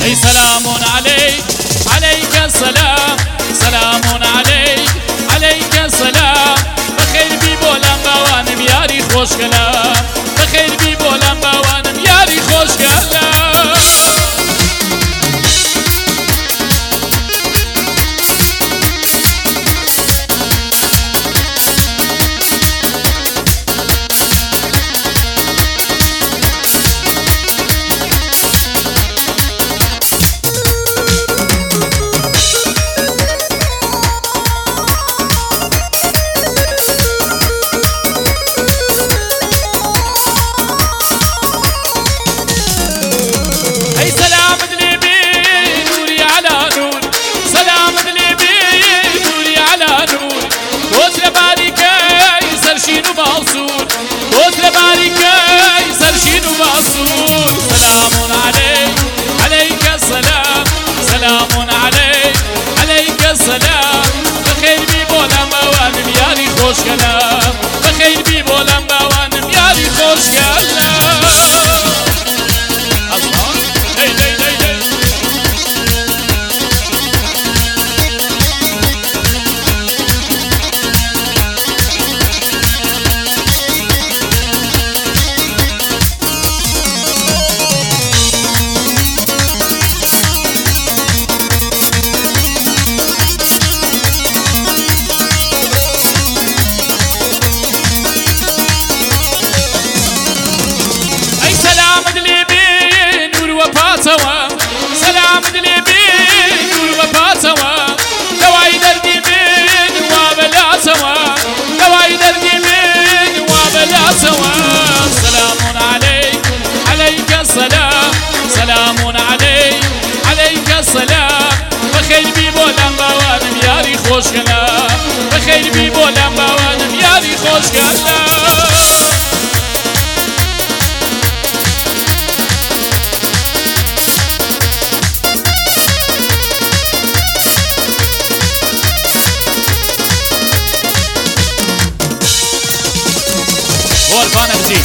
اي سلام عليك عليك السلام سلام عليك عليك السلام بخير بي بولم بوانم ياري خوش كلام بخير بي بولم بوانم ياري خوش كلام سلام عليك عليك السلام سلام عليك عليك السلام بخير بي بولم بوانم ياري خوش كلام بخير بي بولم بوانم ياري خوش كلام الله دي دي دي دي سلام دلي بين والوفا سوا دواي دردي من وبلا سوا دواي دردي من وبلا سوا سلام عليك عليك السلام سلام عليك عليك السلام بخير بي بولم بوانم ياري خوش كلام بخير بي بولم بوانم ياري خوش كلام والفانا بزيد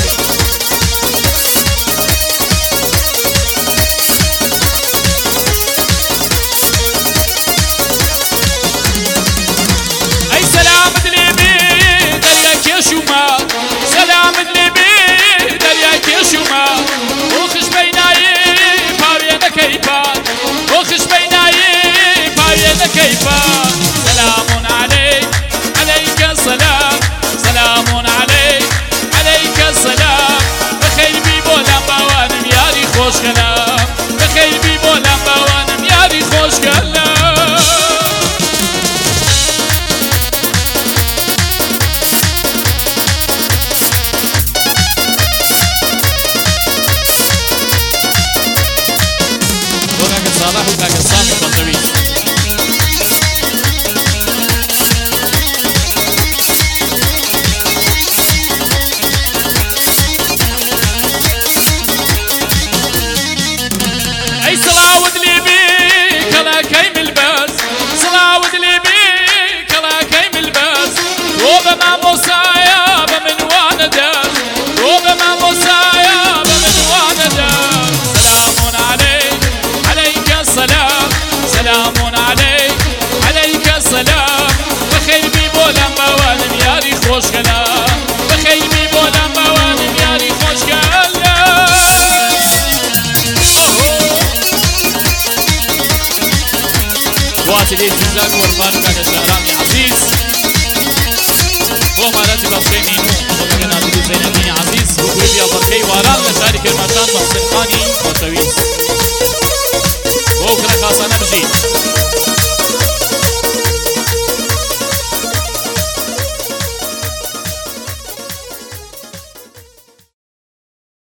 اي سلام دلي بي درياك يا شمال سلام دلي بي درياك يا شمال وخش بيناي باوينا كيفان وخش بيناي باوينا كيفان سلام عليك عليك السلام سلام عليك عليك السلام بخير بي بولم بوانم ياري خوش كلام بخير بي بولم بوانم ياري خوش كلام وكاك صالح وكاك سامي بطويس سلام عليك عليك السلام بخير بي بولم بوانم ياري خوش كلام بخير بي بولم بوانم ياري خوش كلام واتي لي جزاك والفانو كاك الشهرامي عزيز هو مالاتي بخشي مينو وكاك نادو زينبيني عزيز وقريبيا بركي واران لشاري كرمشان محسن خاني وتويس